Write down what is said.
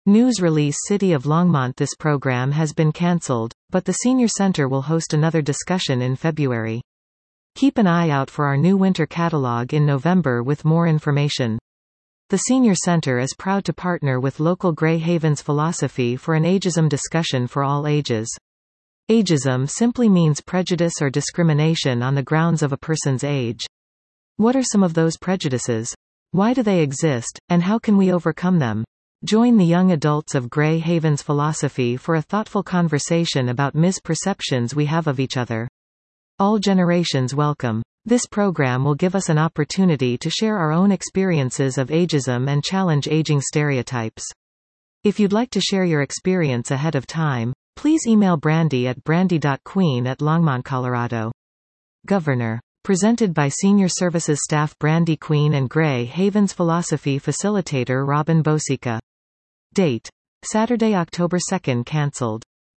News release City of Longmont. This program has been cancelled, but the Senior Center will host another discussion in February. Keep an eye out for our new winter catalog in November with more information. The Senior Center is proud to partner with local Grey Havens Philosophy for an ageism discussion for all ages. Ageism simply means prejudice or discrimination on the grounds of a person's age. What are some of those prejudices? Why do they exist, and how can we overcome them? Join the young adults of Grey Havens Philosophy for a thoughtful conversation about misperceptions we have of each other. All generations welcome. This program will give us an opportunity to share our own experiences of ageism and challenge aging stereotypes. If you'd like to share your experience ahead of time, please email Brandy at brandy.queen@longmont.colorado. Governor. Presented by Senior Services Staff Brandy Queen and Grey Havens Philosophy Facilitator Robin Bosica. Date: Saturday, October 2. Cancelled.